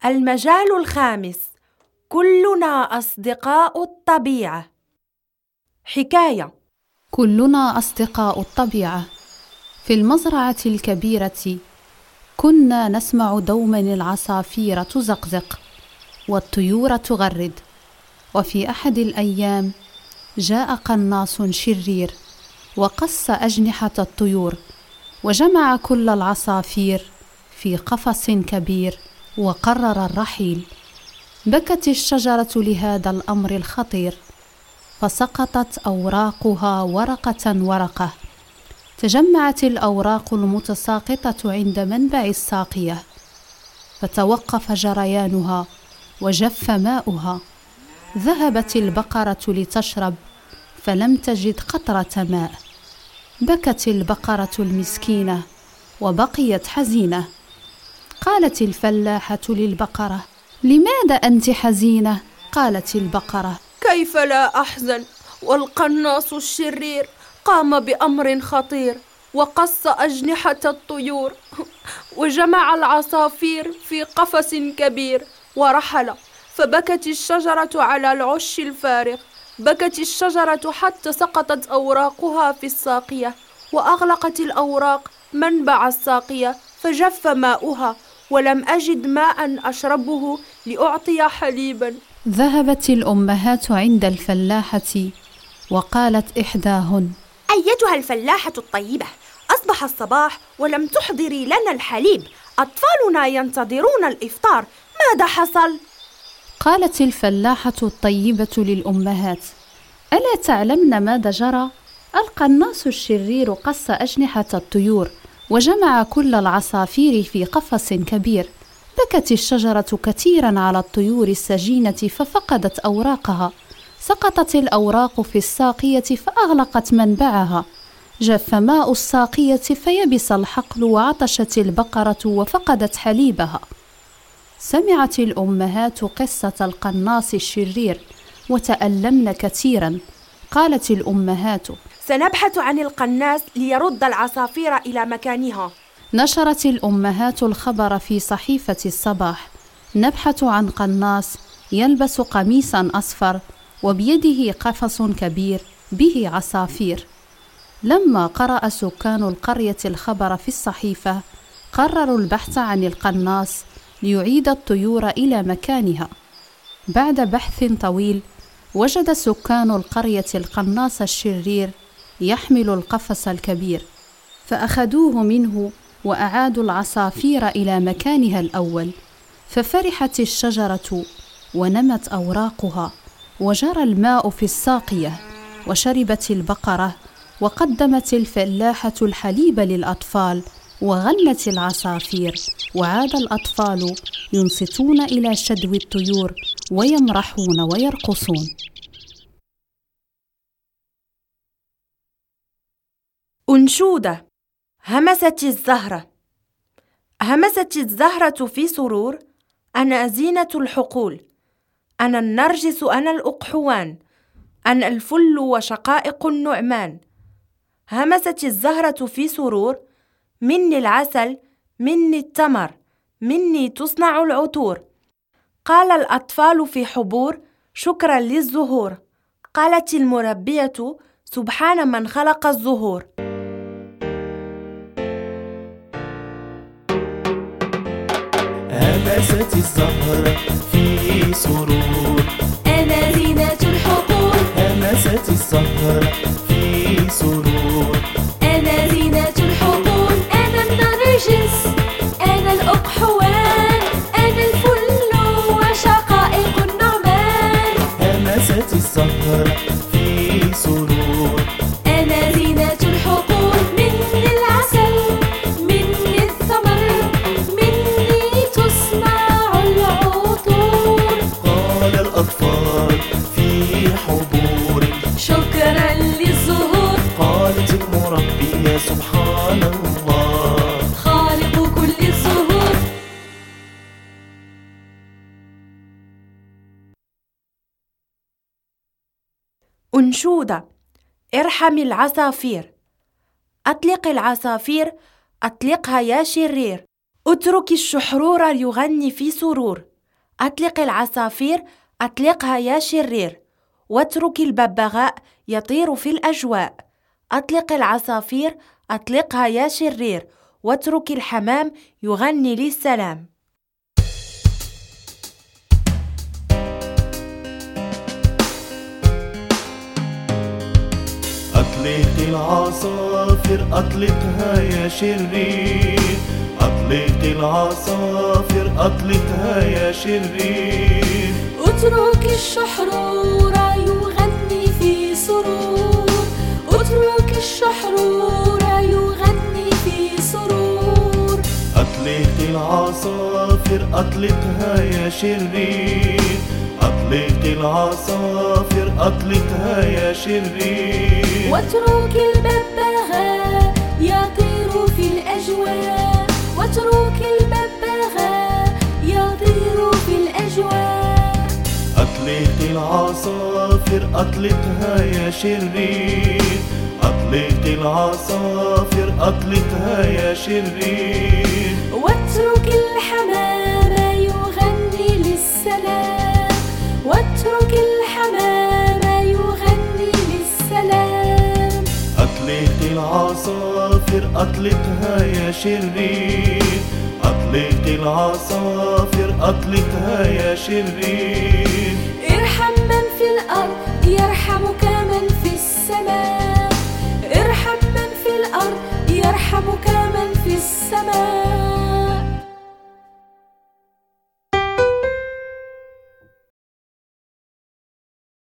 المجال الخامس: كلنا أصدقاء الطبيعة. حكاية. كلنا أصدقاء الطبيعة. في المزرعة الكبيرة كنا نسمع دوما العصافير تزقزق والطيور تغرد. وفي أحد الأيام جاء قناص شرير وقص أجنحة الطيور وجمع كل العصافير في قفص كبير وقرر الرحيل. بكت الشجرة لهذا الأمر الخطير، فسقطت أوراقها ورقة ورقة. تجمعت الأوراق المتساقطة عند منبع الساقية، فتوقف جريانها وجف ماؤها. ذهبت البقرة لتشرب فلم تجد قطرة ماء. بكت البقرة المسكينة وبقيت حزينة. قالت الفلاحة للبقرة: لماذا أنت حزينة؟ قالت البقرة: كيف لا أحزن والقناص الشرير قام بأمر خطير وقص أجنحة الطيور وجمع العصافير في قفص كبير ورحل. فبكت الشجرة على العش الفارغ، بكت الشجرة حتى سقطت أوراقها في الساقية، وأغلقت الأوراق منبع الساقية فجف ماؤها، ولم أجد ماء أشربه لأعطي حليبا. ذهبت الأمهات عند الفلاحة وقالت إحداهن: أيتها الفلاحة الطيبة، أصبح الصباح ولم تحضري لنا الحليب، أطفالنا ينتظرون الإفطار، ماذا حصل؟ قالت الفلاحة الطيبة للأمهات: ألا تعلمن ماذا جرى؟ القناص الشرير قص أجنحة الطيور وجمع كل العصافير في قفص كبير. بكت الشجرة كثيرا على الطيور السجينة ففقدت أوراقها. سقطت الأوراق في الساقية فأغلقت منبعها. جف ماء الساقية فيبس الحقل، وعطشت البقرة وفقدت حليبها. سمعت الأمهات قصة القناص الشرير وتألمن كثيرا. قالت الأمهات: سنبحث عن القناص ليرد العصافير إلى مكانها. نشرت الأمهات الخبر في صحيفة الصباح: نبحث عن قناص يلبس قميصا أصفر وبيده قفص كبير به عصافير. لما قرأ سكان القرية الخبر في الصحيفة قرروا البحث عن القناص ليعيد الطيور إلى مكانها. بعد بحث طويل وجد سكان القرية القناص الشرير يحمل القفص الكبير، فأخذوه منه وأعادوا العصافير إلى مكانها الأول. ففرحت الشجرة ونمت أوراقها، وجرى الماء في الساقية، وشربت البقرة، وقدمت الفلاحة الحليب للأطفال، وغنت العصافير، وعاد الأطفال ينصتون إلى شدو الطيور ويمرحون ويرقصون. أنشودة. همست الزهرة. همست الزهرة في سرور: أنا زينة الحقول، أنا النرجس، أنا الأقحوان، أنا الفل وشقائق النعمان. همست الزهرة في سرور: مني العسل، مني التمر، مني تصنع العطور. قال الأطفال في حبور: شكرا للزهور. قالت المربية: سبحان من خلق الزهور. همست الزهرة في سرور: أنا زينة الحقول. همست الزهرة في سرور: أنا زينة الحقول. أنا النرجس، أنا الأقحوان، أنا الفل وشقائق النعمان. همست الزهرة في سرور: أنا زينة الحقول. مني العسل، مني الثمر، مني تصنع العطور. قال الأطفال في حبور: شكرا للزهور. قالت المربية: سبحان الله خالق كل الزهور. أنشودة. ارحم العصافير. أطلق العصافير، أطلقها يا شرير، اترك الشحرور يغني في سرور. أطلق العصافير، أطلقها يا شرير. واترك الببغاء يطير في الأجواء. أطلق العصافير، أطلقها يا شرير. واترك الحمام يغني للسلام. أطلق العصافر، أطلقها يا شرير. أطلق العصافر، أطلقها يا شرير. اترك الشحرور يغني في سرور. اترك الشحرور يغني في سرور. أطلق العصافر، أطلقها يا شرير. أطلق العصافر، أطلقها يا شرير. واترك الببغاء يطير في الأجواء. واترك الببغاء يطير في الأجواء. أطلق العصافر، أطلقها يا شرير. أطلق العصافر، أطلقها يا شرير. واترك الحمام يغني للسلام. واترك الحمام يغني للسلام. أطلق العصافر، أطلقها يا شرير. أطلق العصافر، أطلقها يا شرير. ارحم من في الأرض يرحم